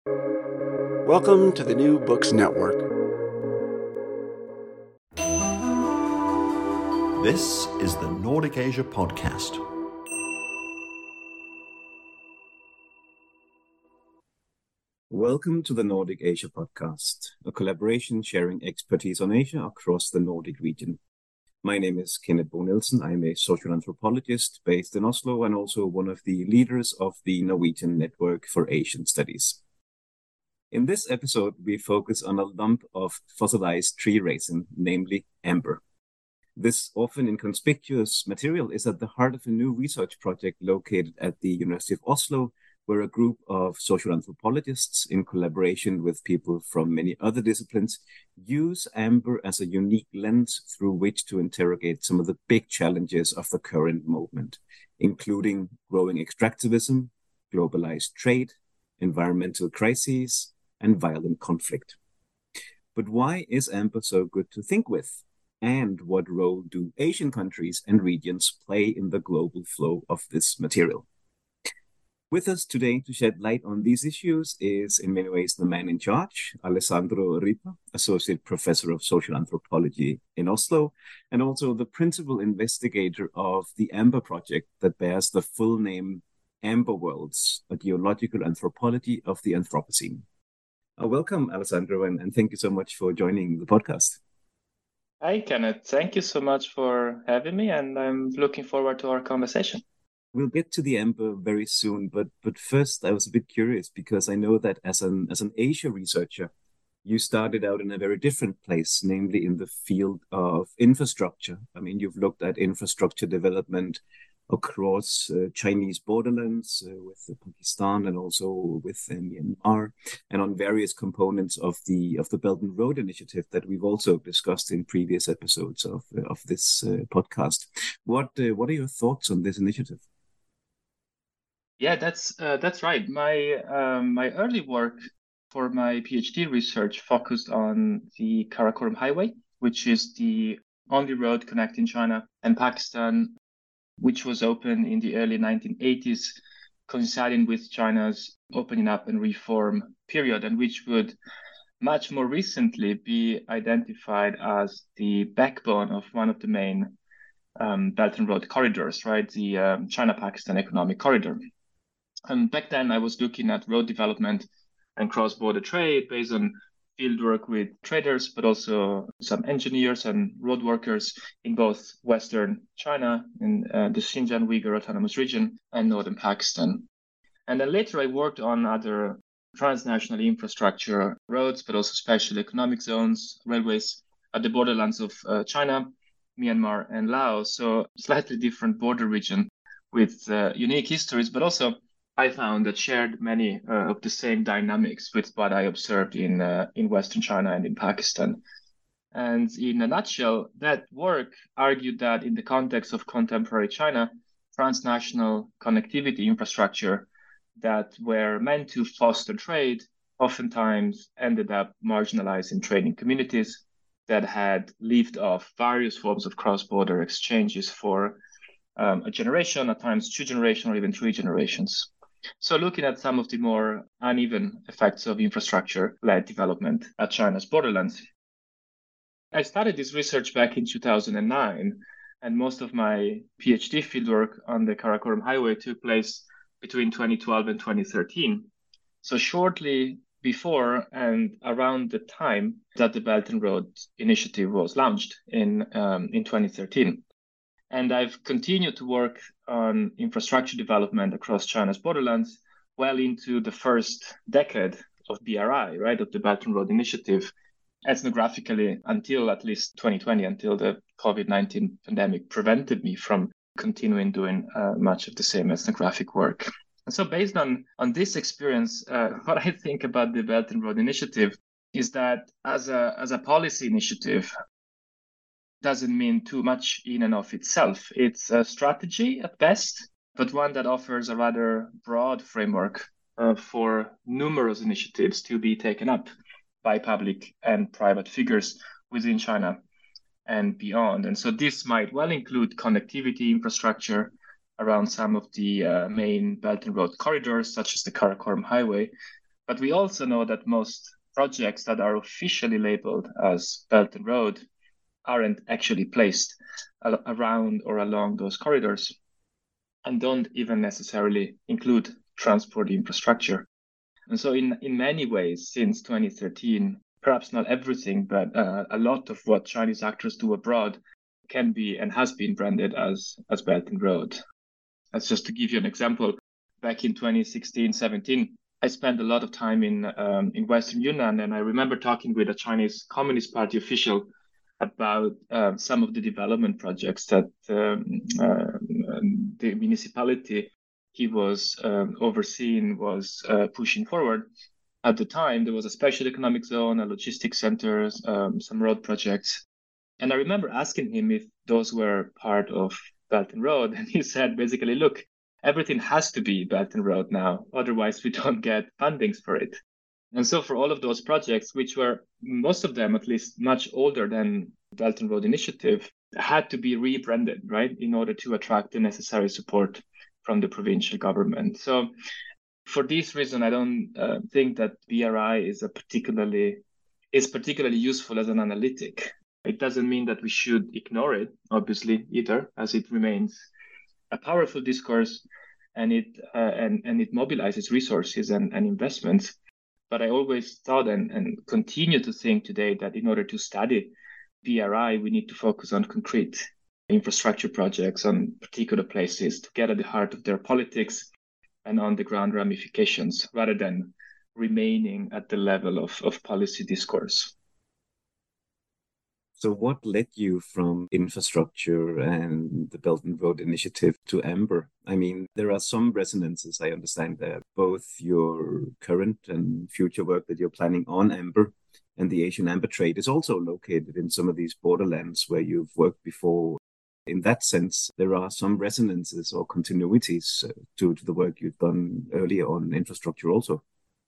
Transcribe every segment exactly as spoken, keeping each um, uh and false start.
Welcome to the New Books Network. This is the Nordic Asia Podcast. Welcome to the Nordic Asia Podcast, a collaboration sharing expertise on Asia across the Nordic region. My name is Kenneth Bo Nielsen. I'm a social anthropologist based in Oslo and also one of the leaders of the Norwegian Network for Asian Studies. In this episode, we focus on a lump of fossilized tree resin, namely amber. This often inconspicuous material is at the heart of a new research project located at the University of Oslo, where a group of social anthropologists, in collaboration with people from many other disciplines, use amber as a unique lens through which to interrogate some of the big challenges of the current movement, including growing extractivism, globalized trade, environmental crises, and violent conflict. But why is amber so good to think with? And what role do Asian countries and regions play in the global flow of this material? With us today to shed light on these issues is, in many ways, the man in charge, Alessandro Ripa, Associate Professor of Social Anthropology in Oslo, and also the principal investigator of the AMBER project that bears the full name AMBER Worlds, a geological anthropology of the Anthropocene. Uh, welcome, Alessandro, and, and thank you so much for joining the podcast. Hi, Kenneth. Thank you so much for having me, and I'm looking forward to our conversation. We'll get to the amber very soon, but but first I was a bit curious because I know that as an as an Asia researcher, you started out in a very different place, namely in the field of infrastructure. I mean, you've looked at infrastructure development across uh, Chinese borderlands uh, with uh, Pakistan and also with uh, Myanmar, and on various components of the of the Belt and Road Initiative that we've also discussed in previous episodes of uh, of this uh, podcast. What uh, what are your thoughts on this initiative? Yeah, that's uh, that's right. My um, my early work for my PhD research focused on the Karakoram Highway, which is the only road connecting China and Pakistan, which was opened in the early nineteen eighties, coinciding with China's opening up and reform period, and which would much more recently be identified as the backbone of one of the main um, Belt and Road corridors, right? The um, China-Pakistan Economic Corridor. And back then, I was looking at road development and cross-border trade based on fieldwork with traders, but also some engineers and road workers in both Western China, in uh, the Xinjiang Uyghur Autonomous Region, and Northern Pakistan. And then later, I worked on other transnational infrastructure roads, but also special economic zones, railways at the borderlands of uh, China, Myanmar, and Laos. So slightly different border region with uh, unique histories, but also I found that shared many uh, of the same dynamics with what I observed in uh, in Western China and in Pakistan. And in a nutshell, that work argued that in the context of contemporary China, transnational connectivity infrastructure that were meant to foster trade oftentimes ended up marginalizing trading communities that had lived off various forms of cross-border exchanges for um, a generation, at times two generations, or even three generations. So looking at some of the more uneven effects of infrastructure-led development at China's borderlands. I started this research back in two thousand nine, and most of my PhD fieldwork on the Karakoram Highway took place between twenty twelve and twenty thirteen. So shortly before and around the time that the Belt and Road Initiative was launched in um, in twenty thirteen. And I've continued to work on infrastructure development across China's borderlands well into the first decade of B R I, right, of the Belt and Road Initiative, ethnographically until at least twenty twenty, until the COVID nineteen pandemic prevented me from continuing doing uh, much of the same ethnographic work. And so based on, on this experience, uh, what I think about the Belt and Road Initiative is that as a, as a policy initiative, doesn't mean too much in and of itself. It's a strategy at best, but one that offers a rather broad framework uh, for numerous initiatives to be taken up by public and private figures within China and beyond. And so this might well include connectivity infrastructure around some of the uh, main Belt and Road corridors, such as the Karakoram Highway, But we also know that most projects that are officially labeled as Belt and Road aren't actually placed around or along those corridors and don't even necessarily include transport infrastructure. And so in, in many ways, since twenty thirteen, perhaps not everything, but uh, a lot of what Chinese actors do abroad can be and has been branded as, as Belt and Road. That's just to give you an example. Back in twenty sixteen, seventeen, I spent a lot of time in um, in Western Yunnan, and I remember talking with a Chinese Communist Party official about uh, some of the development projects that um, uh, the municipality he was um, overseeing was uh, pushing forward. At the time, there was a special economic zone, a logistics center, um, some road projects. And I remember asking him if those were part of Belt and Road. And he said, basically, look, everything has to be Belt and Road now. Otherwise, we don't get fundings for it. And so for all of those projects, which were most of them at least much older than Belt and Road Initiative, had to be rebranded, right, in order to attract the necessary support from the provincial government. So for this reason, I don't uh, think that B R I is a particularly is particularly useful as an analytic. It doesn't mean that we should ignore it, obviously, either, as it remains a powerful discourse and it uh, and, and it mobilizes resources and, and investments. But I always thought and, and continue to think today that in order to study B R I, we need to focus on concrete infrastructure projects on particular places to get at the heart of their politics and on the ground ramifications, rather than remaining at the level of, of policy discourse. So what led you from infrastructure and the Belt and Road Initiative to Amber? I mean, there are some resonances, I understand, there. Both your current and future work that you're planning on Amber and the Asian Amber Trade is also located in some of these borderlands where you've worked before. In that sense, there are some resonances or continuities uh, to, to the work you've done earlier on infrastructure also.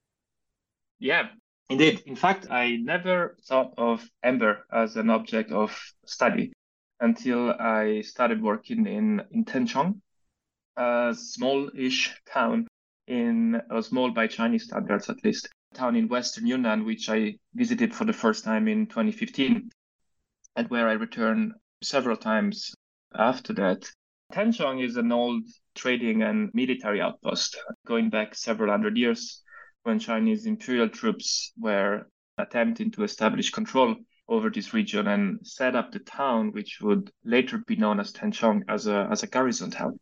Yeah, indeed. In fact, I never thought of Amber as an object of study until I started working in, in Tengchong, a small-ish town in, uh, small by Chinese standards at least, town in Western Yunnan, which I visited for the first time in twenty fifteen, and where I returned several times after that. Tengchong is an old trading and military outpost going back several hundred years, when Chinese imperial troops were attempting to establish control over this region and set up the town, which would later be known as Tengchong, as a, as a garrison town.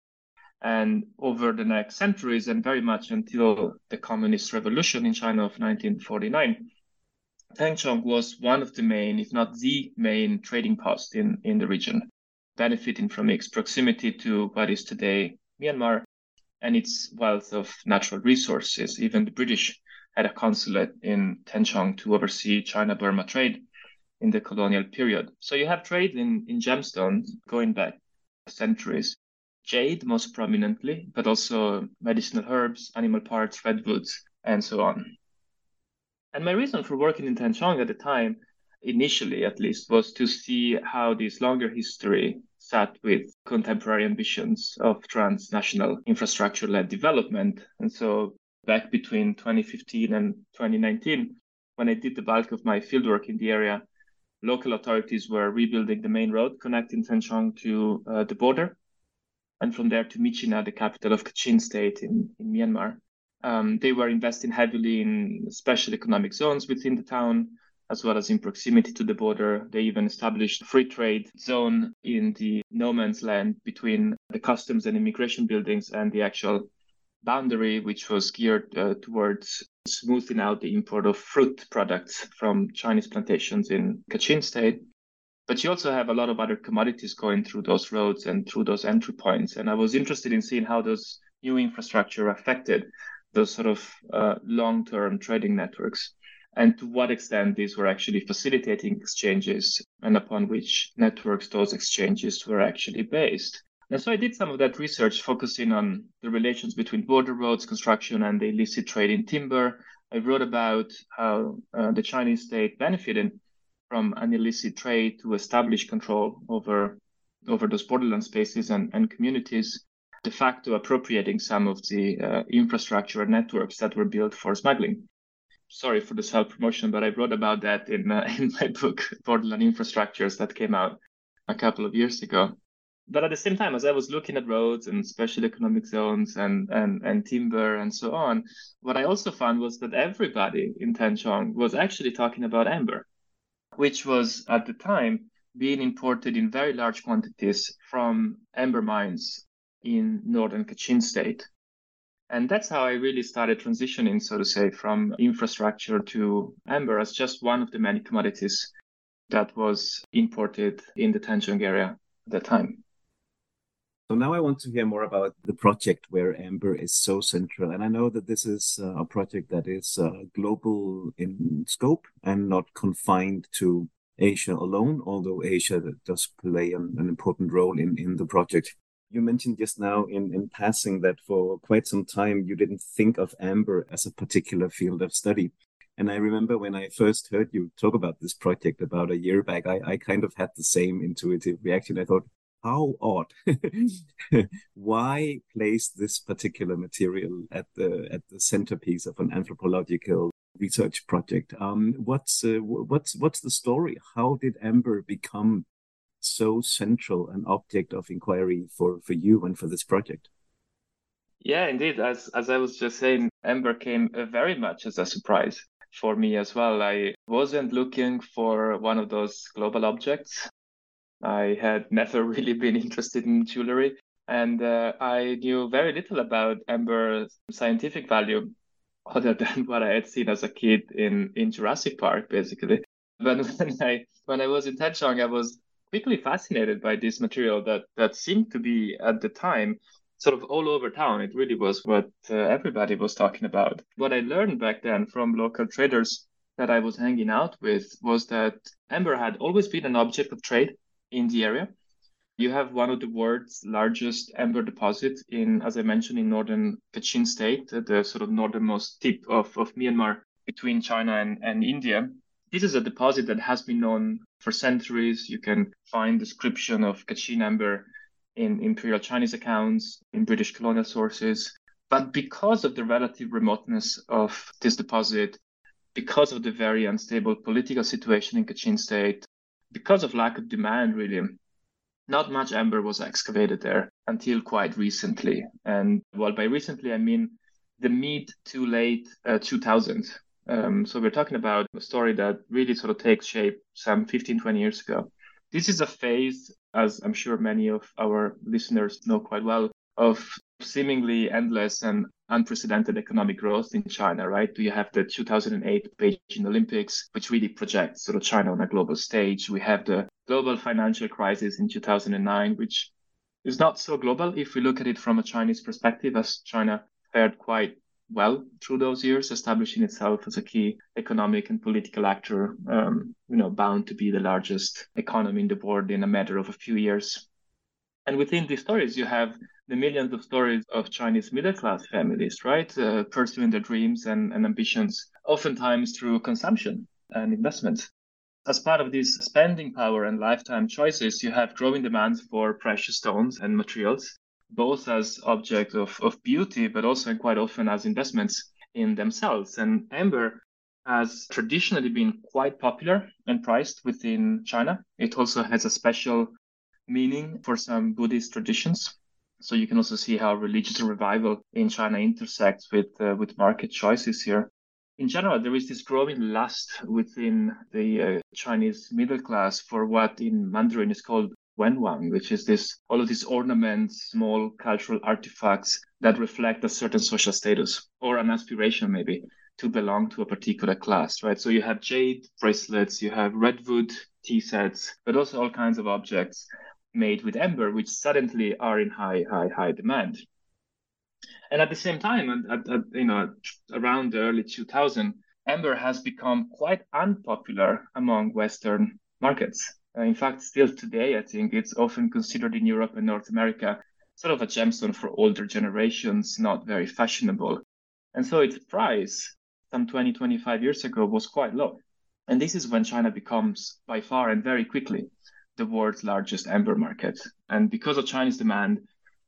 And over the next centuries, and very much until the Communist Revolution in China of nineteen forty-nine, Tengchong was one of the main, if not the main, trading post in, in the region, benefiting from its proximity to what is today Myanmar and its wealth of natural resources. Even the British had a consulate in Tengchong to oversee China-Burma trade in the colonial period. So you have trade in, in gemstones going back centuries. Jade, most prominently, but also medicinal herbs, animal parts, redwoods, and so on. And my reason for working in Tengchong at the time, initially at least, was to see how this longer history sat with contemporary ambitions of transnational infrastructure-led development. And so back between twenty fifteen and twenty nineteen, when I did the bulk of my fieldwork in the area, local authorities were rebuilding the main road connecting Tengchong to uh, the border, and from there to Myitkyina, the capital of Kachin State in, in Myanmar. Um, they were investing heavily in special economic zones within the town, as well as in proximity to the border. They even established a free trade zone in the no man's land between the customs and immigration buildings and the actual boundary, which was geared uh, towards smoothing out the import of fruit products from Chinese plantations in Kachin State. But you also have a lot of other commodities going through those roads and through those entry points. And I was interested in seeing how those new infrastructure affected those sort of uh, long-term trading networks, and to what extent these were actually facilitating exchanges and upon which networks those exchanges were actually based. And so I did some of that research focusing on the relations between border roads construction and the illicit trade in timber. I wrote about how uh, the Chinese state benefited from an illicit trade to establish control over, over those borderland spaces and, and communities. de facto appropriating some of the uh, infrastructure and networks that were built for smuggling. Sorry for the self-promotion, but I wrote about that in uh, in my book, Borderland Infrastructures, that came out a couple of years ago. But at the same time, as I was looking at roads and special economic zones and, and, and timber and so on, what I also found was that everybody in Tanchong was actually talking about amber, which was at the time being imported in very large quantities from amber mines in northern Kachin state. And that's how I really started transitioning, so to say, from infrastructure to amber as just one of the many commodities that was imported in the Tanchong area at that time. So now I want to hear more about the project where amber is so central. And I know that this is uh, a project that is uh, global in scope and not confined to Asia alone, although Asia does play an, an important role in, in the project. You mentioned just now in, in passing that for quite some time you didn't think of amber as a particular field of study. And I remember when I first heard you talk about this project about a year back, I, I kind of had the same intuitive reaction. I thought, how odd. Why place this particular material at the at the centerpiece of an anthropological research project? Um, what's uh, what's what's the story? How did amber become so central an object of inquiry for, for you and for this project? Yeah, indeed. As as I was just saying, amber came uh, very much as a surprise for me as well. I wasn't looking for one of those global objects. I had never really been interested in jewelry, and uh, I knew very little about amber's scientific value other than what I had seen as a kid in, in Jurassic Park, basically. But when I when I was in Tanchong, I was quickly fascinated by this material that, that seemed to be, at the time, sort of all over town. It really was what uh, everybody was talking about. What I learned back then from local traders that I was hanging out with was that amber had always been an object of trade in the area. You have one of the world's largest amber deposits in, as I mentioned, in northern Kachin state, the sort of northernmost tip of, of Myanmar between China and, and India. This is a deposit that has been known for centuries. You can find description of Kachin amber in Imperial Chinese accounts, in British colonial sources. But because of the relative remoteness of this deposit, because of the very unstable political situation in Kachin state, because of lack of demand, really, not much amber was excavated there until quite recently. And well, by recently, I mean the mid to late uh, two thousands. Um, so we're talking about a story that really sort of takes shape some fifteen, twenty years ago. This is a phase, as I'm sure many of our listeners know quite well, of seemingly endless and unprecedented economic growth in China, right? You have the two thousand eight Beijing Olympics, which really projects sort of China on a global stage. We have the global financial crisis in two thousand nine, which is not so global if we look at it from a Chinese perspective, as China fared quite well through those years, establishing itself as a key economic and political actor, um, you know, bound to be the largest economy in the world in a matter of a few years. And within these stories, you have the millions of stories of Chinese middle-class families, right, uh, pursuing their dreams and, and ambitions, oftentimes through consumption and investment. As part of this spending power and lifetime choices, you have growing demands for precious stones and materials, both as objects of, of beauty, but also and quite often as investments in themselves. And amber has traditionally been quite popular and prized within China. It also has a special meaning for some Buddhist traditions. So you can also see how religious revival in China intersects with uh, with market choices here. In general, there is this growing lust within the uh, Chinese middle class for what in Mandarin is called wenwang, which is this all of these ornaments, small cultural artifacts that reflect a certain social status or an aspiration maybe to belong to a particular class, right? So you have jade bracelets, you have redwood tea sets, but also all kinds of objects made with amber, which suddenly are in high, high, high demand. And at the same time, at, at, you know, around the early two thousands, amber has become quite unpopular among Western markets. Uh, in fact, still today, I think it's often considered in Europe and North America sort of a gemstone for older generations, not very fashionable. And so its price some twenty, twenty-five years ago was quite low. And this is when China becomes by far and very quickly the world's largest amber market. And because of Chinese demand,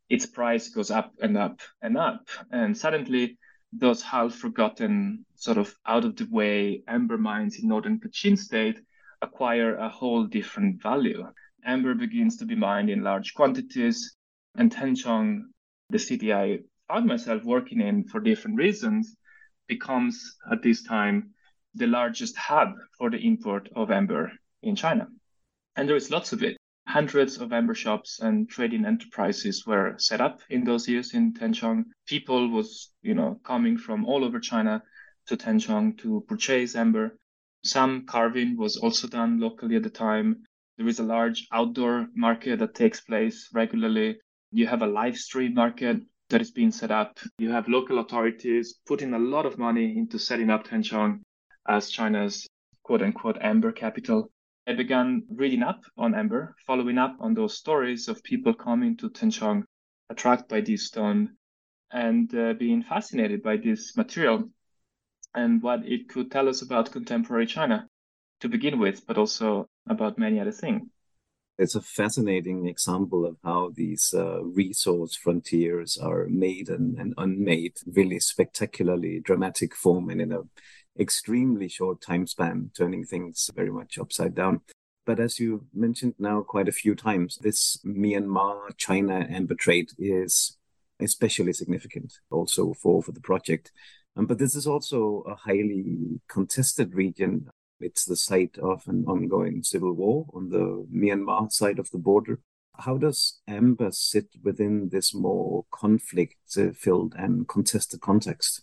its price goes up and up and up. And suddenly, those half-forgotten, sort of out-of-the-way amber mines in northern Kachin state acquire a whole different value. Amber begins to be mined in large quantities, and Tenchong, the city I found myself working in for different reasons, becomes at this time the largest hub for the import of amber in China. And there is lots of it. Hundreds of amber shops and trading enterprises were set up in those years in Tenchong. People was, you know, coming from all over China to Tenchong to purchase amber. Some carving was also done locally at the time. There is a large outdoor market that takes place regularly. You have a live stream market that is being set up. You have local authorities putting a lot of money into setting up Tenchong as China's quote-unquote amber capital. I began reading up on amber, following up on those stories of people coming to Tenchong, attracted by this stone, and uh, being fascinated by this material and what it could tell us about contemporary China to begin with, but also about many other things. It's a fascinating example of how these uh, resource frontiers are made and, and unmade, really spectacularly dramatic form and in a extremely short time span, turning things very much upside down. But as you mentioned now quite a few times, this Myanmar-China amber trade is especially significant also for, for the project. Um, but this is also a highly contested region. It's the site of an ongoing civil war on the Myanmar side of the border. How does amber sit within this more conflict-filled and contested context?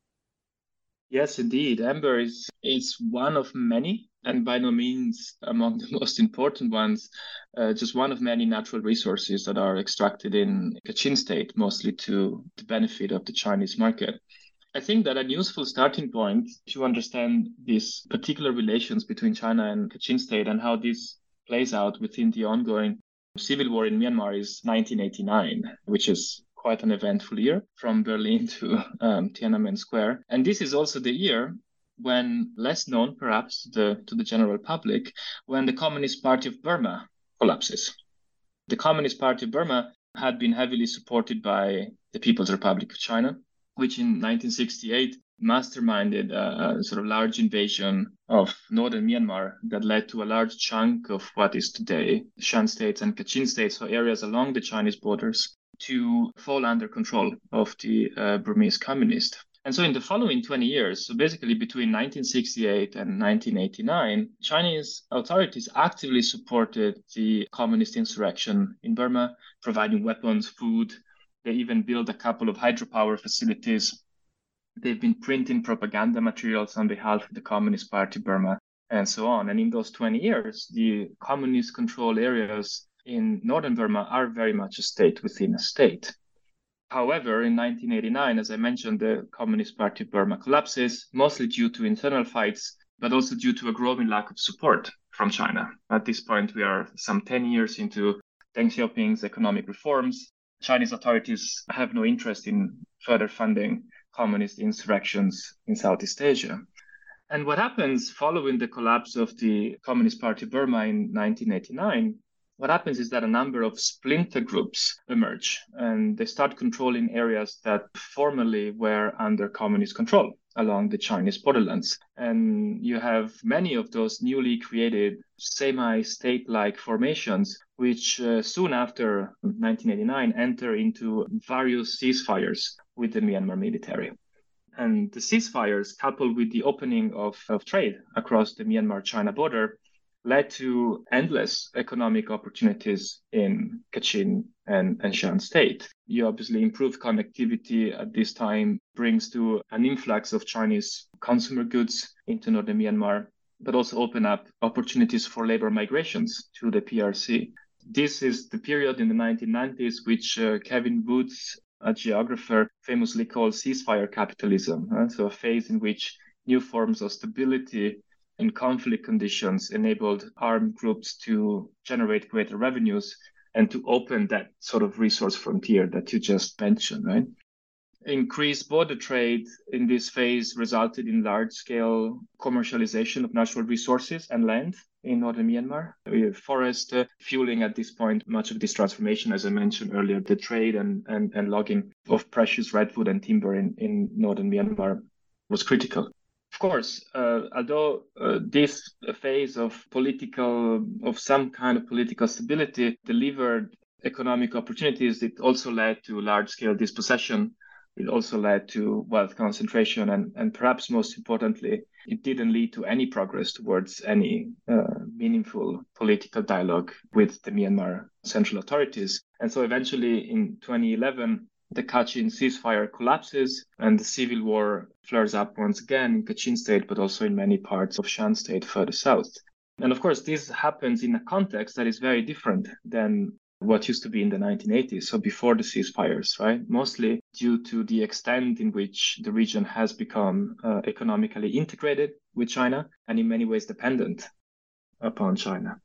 Yes, indeed. Amber is, is one of many, and by no means among the most important ones, uh, just one of many natural resources that are extracted in Kachin state, mostly to the benefit of the Chinese market. I think that a useful starting point to understand these particular relations between China and Kachin state and how this plays out within the ongoing civil war in Myanmar is nineteen eighty-nine, which is quite an eventful year from Berlin to um, Tiananmen Square. And this is also the year when, less known perhaps to the, to the general public, when the Communist Party of Burma collapses. The Communist Party of Burma had been heavily supported by the People's Republic of China, which in nineteen sixty-eight masterminded a, a sort of large invasion of northern Myanmar that led to a large chunk of what is today Shan states and Kachin states, so areas along the Chinese borders, to fall under control of the uh, Burmese communists. And so in the following twenty years, so basically between nineteen sixty-eight and nineteen eighty-nine, Chinese authorities actively supported the communist insurrection in Burma, providing weapons, food. They even built a couple of hydropower facilities. They've been printing propaganda materials on behalf of the Communist Party Burma and so on. And in those twenty years, the communist control areas in northern Burma are very much a state within a state. However, in nineteen eighty-nine, as I mentioned, the Communist Party of Burma collapses, mostly due to internal fights, but also due to a growing lack of support from China. At this point, we are some ten years into Deng Xiaoping's economic reforms. Chinese authorities have no interest in further funding communist insurrections in Southeast Asia. And what happens following the collapse of the Communist Party of Burma in nineteen eighty-nine, what happens is that a number of splinter groups emerge, and they start controlling areas that formerly were under communist control along the Chinese borderlands. And you have many of those newly created semi-state-like formations, which uh, soon after nineteen eighty-nine enter into various ceasefires with the Myanmar military. And the ceasefires, coupled with the opening of, of trade across the Myanmar-China border, led to endless economic opportunities in Kachin and, and Shan state. You obviously improved connectivity at this time brings to an influx of Chinese consumer goods into northern Myanmar, but also open up opportunities for labor migrations to the P R C. This is the period in the nineteen nineties which uh, Kevin Woods, a geographer, famously called ceasefire capitalism. Uh, so a phase in which new forms of stability in conflict conditions enabled armed groups to generate greater revenues and to open that sort of resource frontier that you just mentioned, right? Increased border trade in this phase resulted in large-scale commercialization of natural resources and land in northern Myanmar. We have forest uh, fueling at this point much of this transformation, as I mentioned earlier, the trade and, and, and logging of precious redwood and timber in, in northern Myanmar was critical. Of course, uh, although uh, this phase of political, of some kind of political stability delivered economic opportunities, it also led to large-scale dispossession. It also led to wealth concentration, and, and perhaps most importantly, it didn't lead to any progress towards any uh, meaningful political dialogue with the Myanmar central authorities. And so eventually in twenty eleven, the Kachin ceasefire collapses and the civil war flares up once again in Kachin state, but also in many parts of Shan state further south. And of course, this happens in a context that is very different than what used to be in the nineteen eighties, so before the ceasefires, right? Mostly due to the extent in which the region has become uh, economically integrated with China and in many ways dependent upon China.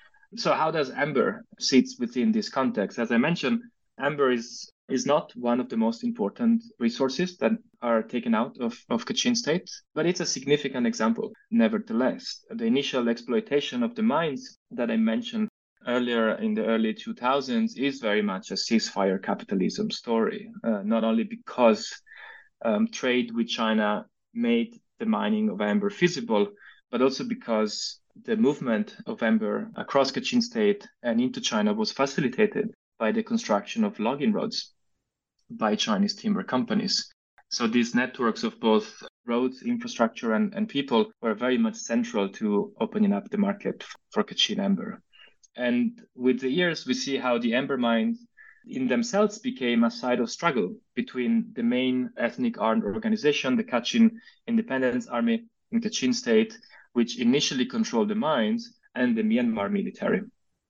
So how does amber sit within this context? As I mentioned, amber is is not one of the most important resources that are taken out of, of Kachin state, but it's a significant example. Nevertheless, the initial exploitation of the mines that I mentioned earlier in the early two thousands is very much a ceasefire capitalism story, uh, not only because um, trade with China made the mining of amber feasible, but also because the movement of amber across Kachin state and into China was facilitated by the construction of logging roads by Chinese timber companies. So these networks of both roads, infrastructure, and, and people were very much central to opening up the market for Kachin amber. And with the years, we see how the amber mines in themselves became a site of struggle between the main ethnic armed organization, the Kachin Independence Army in Kachin state, which initially controlled the mines, and the Myanmar military,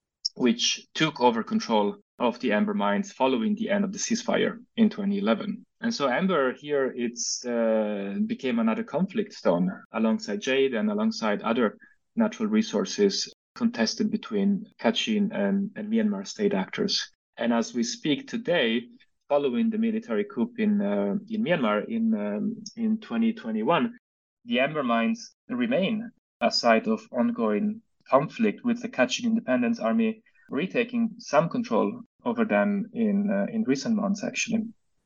which took over control of the amber mines following the end of the ceasefire in twenty eleven. And so amber here, it's uh, became another conflict stone alongside jade and alongside other natural resources contested between Kachin and, and Myanmar state actors. And as we speak today, following the military coup in uh, in Myanmar in um, in twenty twenty-one, the amber mines remain a site of ongoing conflict, with the Kachin Independence Army retaking some control over them in uh, in recent months, actually.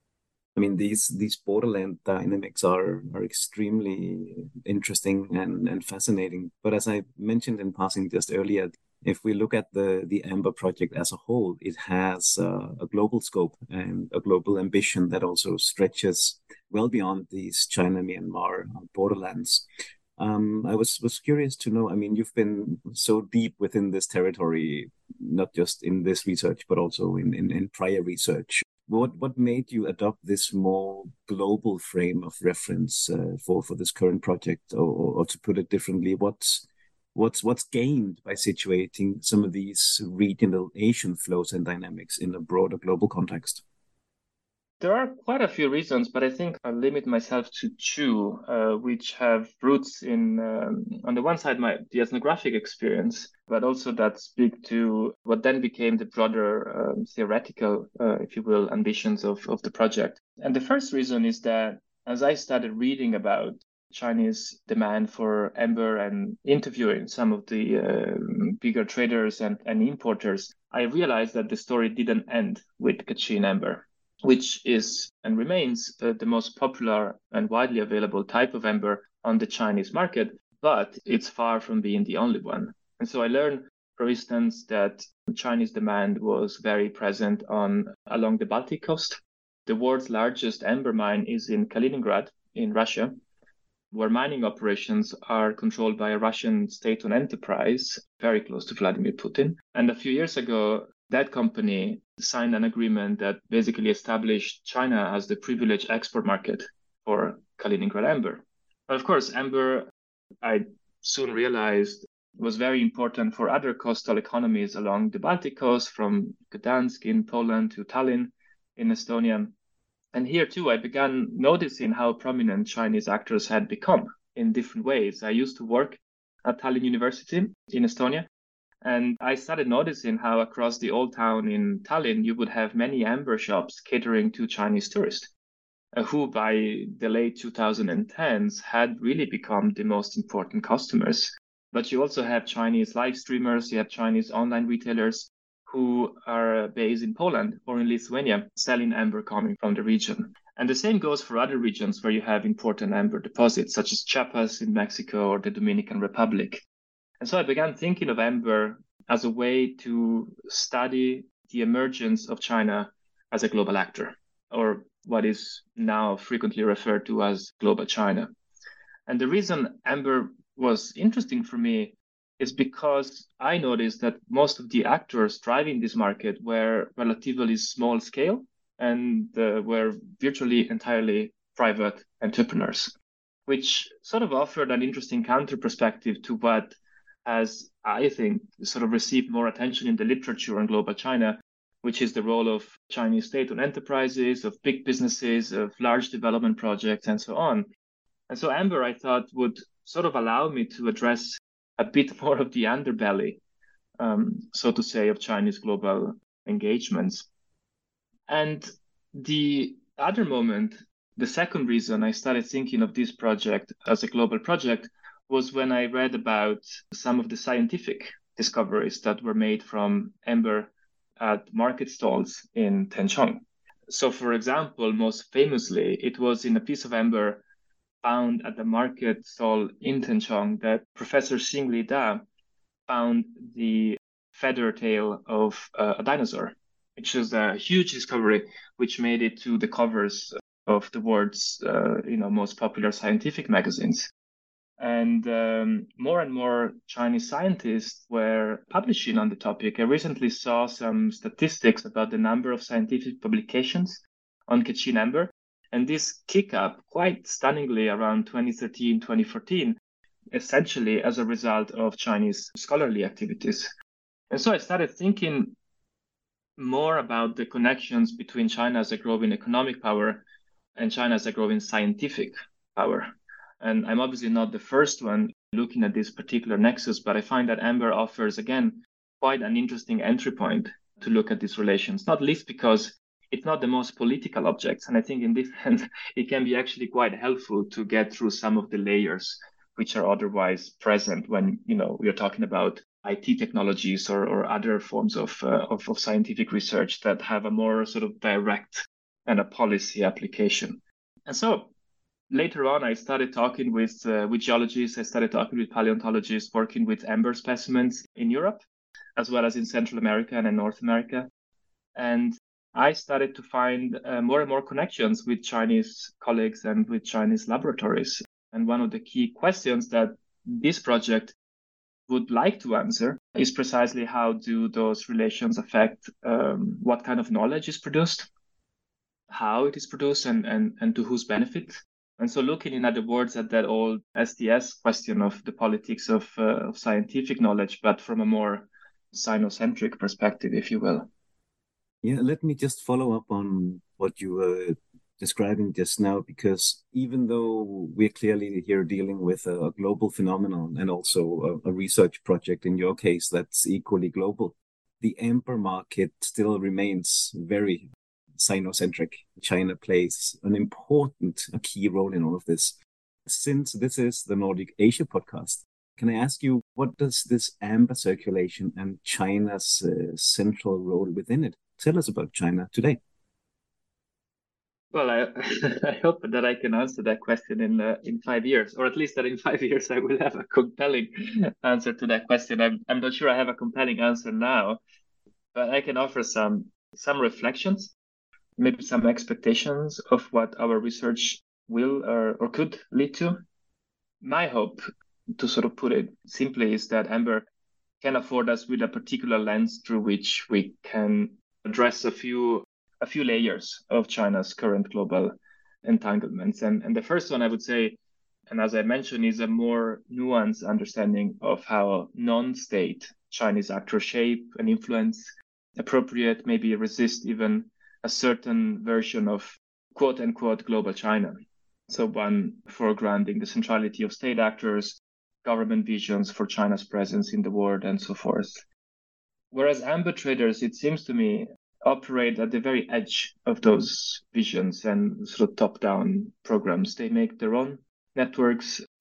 I mean, these these borderland dynamics are are extremely interesting and, and fascinating. But as I mentioned in passing just earlier, if we look at the, the Amber project as a whole, it has uh, a global scope and a global ambition that also stretches well beyond these China-Myanmar borderlands. Um, I was was curious to know, I mean, you've been so deep within this territory, not just in this research, but also in, in, in prior research. What what made you adopt this more global frame of reference uh, for, for this current project? Or, or, or to put it differently, what's, what's, what's gained by situating some of these regional Asian flows and dynamics in a broader global context? There are quite a few reasons, but I think I'll limit myself to two, uh, which have roots in, um, on the one side, my the ethnographic experience, but also that speak to what then became the broader um, theoretical, uh, if you will, ambitions of, of the project. And the first reason is that as I started reading about Chinese demand for amber and interviewing some of the uh, bigger traders and, and importers, I realized that the story didn't end with Kachin amber, which is and remains uh, the most popular and widely available type of amber on the Chinese market, but it's far from being the only one. And so I learned, for instance, that Chinese demand was very present on along the Baltic coast. The world's largest amber mine is in Kaliningrad in Russia, where mining operations are controlled by a Russian state-owned enterprise very close to Vladimir Putin. And a few years ago, that company signed an agreement that basically established China as the privileged export market for Kaliningrad amber. But of course, amber, I soon realized, was very important for other coastal economies along the Baltic coast, from Gdansk in Poland to Tallinn in Estonia. And here too, I began noticing how prominent Chinese actors had become in different ways. I used to work at Tallinn University in Estonia, and I started noticing how across the old town in Tallinn, you would have many amber shops catering to Chinese tourists, uh, who by the late twenty tens had really become the most important customers But you also have Chinese live streamers, you have Chinese online retailers who are based in Poland or in Lithuania selling amber coming from the region. And the same goes for other regions where you have important amber deposits, such as Chiapas in Mexico or the Dominican Republic. And so I began thinking of amber as a way to study the emergence of China as a global actor, or what is now frequently referred to as global China. And the reason amber was interesting for me is because I noticed that most of the actors driving this market were relatively small scale and uh, were virtually entirely private entrepreneurs, which sort of offered an interesting counter perspective to what has, I think, sort of received more attention in the literature on global China, which is the role of Chinese state-owned enterprises, of big businesses, of large development projects, and so on. And so amber, I thought, would sort of allow me to address a bit more of the underbelly, um, so to say, of Chinese global engagements. And the other moment, the second reason I started thinking of this project as a global project was when I read about some of the scientific discoveries that were made from amber at market stalls in Tenchong. So, for example, most famously, it was in a piece of amber found at the market stall in Tenchong that Professor Xingli Da found the feather tail of uh, a dinosaur, which was a huge discovery, which made it to the covers of the world's uh, you know, most popular scientific magazines. And um, more and more Chinese scientists were publishing on the topic. I recently saw some statistics about the number of scientific publications on Kachin amber. And this kick up quite stunningly around twenty thirteen, twenty fourteen, essentially as a result of Chinese scholarly activities. And so I started thinking more about the connections between China as a growing economic power and China as a growing scientific power. And I'm obviously not the first one looking at this particular nexus, but I find that amber offers, again, quite an interesting entry point to look at these relations, not least because it's not the most political object. And I think in this sense, it can be actually quite helpful to get through some of the layers which are otherwise present when, you know, we are talking about I T technologies or, or other forms of, uh, of, of scientific research that have a more sort of direct and a policy application. And so later on, I started talking with, uh, with geologists, I started talking with paleontologists working with amber specimens in Europe, as well as in Central America and in North America. And I started to find uh, more and more connections with Chinese colleagues and with Chinese laboratories. And one of the key questions that this project would like to answer is precisely how do those relations affect um, what kind of knowledge is produced, how it is produced, and, and, and to whose benefit. And so looking in other words at that old S D S question of the politics of, uh, of scientific knowledge, but from a more sinocentric perspective, if you will. Yeah, let me just follow up on what you were describing just now, because even though we're clearly here dealing with a global phenomenon and also a, a research project in your case that's equally global, the amber market still remains very sinocentric. China plays an important, a key role in all of this. Since this is the Nordic Asia podcast, can I ask you, what does this amber circulation and China's uh, central role within it tell us about China today? Well, I, I hope that I can answer that question in uh, in five years, or at least that in five years I will have a compelling answer to that question. I'm I'm not sure I have a compelling answer now, but I can offer some some reflections, maybe some expectations of what our research will or, or could lead to. My hope, to sort of put it simply, is that amber can afford us with a particular lens through which we can address a few a few layers of China's current global entanglements. And, and the first one, I would say, and as I mentioned, is a more nuanced understanding of how non-state Chinese actors shape and influence, appropriate, maybe resist even a certain version of quote-unquote global China. So one foregrounding the centrality of state actors, government visions for China's presence in the world, and so forth. Whereas amber traders, it seems to me, operate at the very edge of those visions and sort of top-down programs. They make their own networks that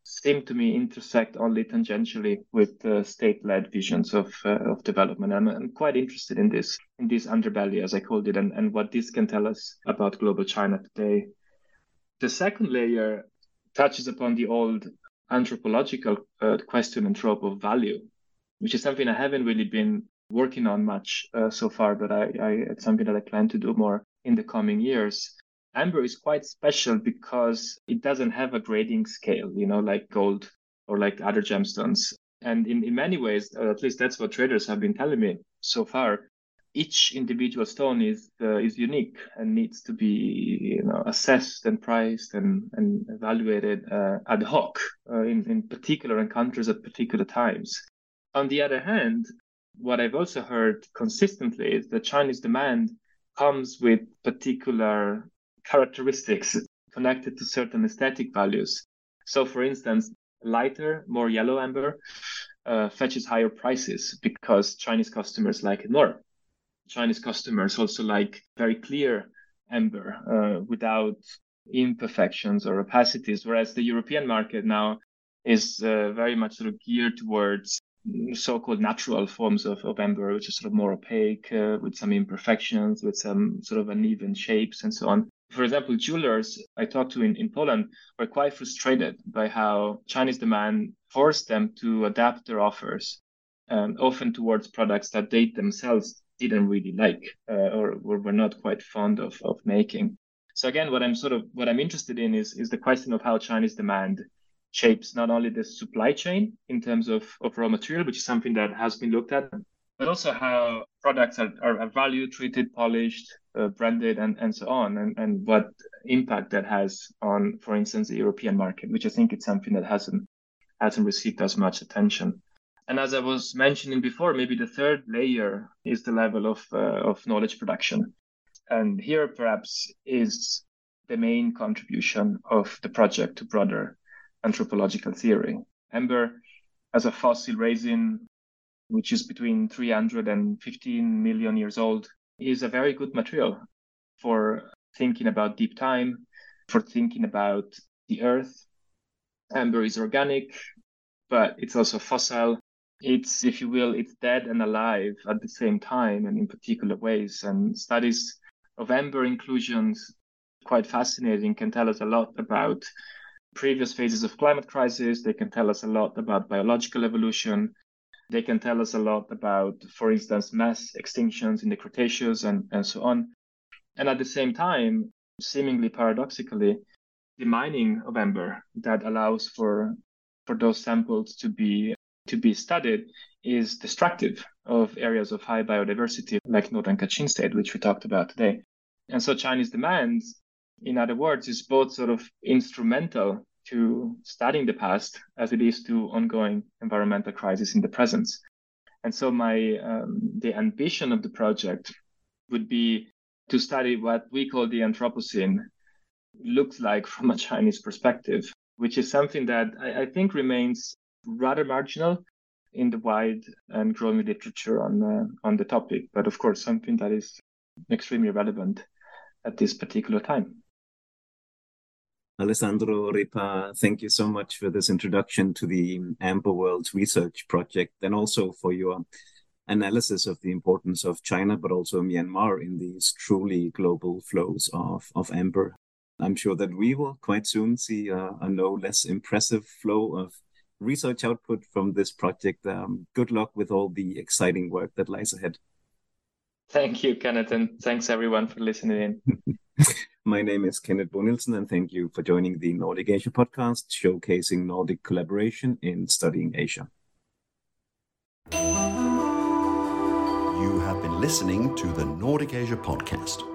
seem to me intersect only tangentially with uh, state-led visions of uh, of development. And I'm quite interested in this, in this underbelly, as I called it, and, and what this can tell us about global China today. The second layer touches upon the old anthropological uh, question and trope of value, which is something I haven't really been working on much uh, so far, but I, I, it's something that I plan to do more in the coming years. Amber is quite special because it doesn't have a grading scale, you know, like gold or like other gemstones. And in, in many ways, uh, at least that's what traders have been telling me so far, each individual stone is uh, is unique and needs to be, you know, assessed and priced and, and evaluated uh, ad hoc uh, in, in particular encounters at particular times. On the other hand, what I've also heard consistently is that Chinese demand comes with particular characteristics connected to certain aesthetic values. So, for instance, lighter, more yellow amber uh, fetches higher prices because Chinese customers like it more. Chinese customers also like very clear amber uh, without imperfections or opacities, whereas the European market now is uh, very much sort of geared towards so-called natural forms of, of amber, which is sort of more opaque, uh, with some imperfections, with some sort of uneven shapes and so on. For example, jewelers I talked to in, in Poland were quite frustrated by how Chinese demand forced them to adapt their offers, um, often towards products that they themselves didn't really like uh, or were not quite fond of, of making. So again, what I'm sort of what I'm interested in is, is the question of how Chinese demand shapes not only the supply chain in terms of, of raw material, which is something that has been looked at, but also how products are, are, are valued, treated, polished, uh, branded, and, and so on, and, and what impact that has on, for instance, the European market, which I think it's something that hasn't hasn't received as much attention. And as I was mentioning before, maybe the third layer is the level of uh, of knowledge production. And here perhaps is the main contribution of the project to broader anthropological theory. Amber as a fossil resin, which is between three hundred and fifteen million years old, is a very good material for thinking about deep time, for thinking about the earth. Amber is organic, but it's also fossil. It's, if you will, it's dead and alive at the same time and in particular ways. And studies of amber inclusions, quite fascinating, can tell us a lot about previous phases of climate crisis. They can tell us a lot about biological evolution. They can tell us a lot about, for instance, mass extinctions in the Cretaceous and, and so on. And at the same time, seemingly paradoxically, the mining of amber that allows for, for those samples to be to be studied is destructive of areas of high biodiversity like Northern Kachin State, which we talked about today. And so Chinese demand, in other words, is both sort of instrumental to studying the past as it is to ongoing environmental crisis in the present. And so my um, the ambition of the project would be to study what we call the Anthropocene looks like from a Chinese perspective, which is something that I, I think remains rather marginal in the wide and growing literature on uh, on the topic, but of course something that is extremely relevant at this particular time. Alessandro Ripa, thank you so much for this introduction to the Amber Worlds research project, and also for your analysis of the importance of China, but also Myanmar in these truly global flows of, of amber. I'm sure that we will quite soon see a, a no less impressive flow of research output from this project. Um, good luck with all the exciting work that lies ahead. Thank you, Kenneth, and thanks everyone for listening in. My name is Kenneth Bo Nielsen, and thank you for joining the Nordic Asia podcast, showcasing Nordic collaboration in studying Asia. You have been listening to the Nordic Asia podcast.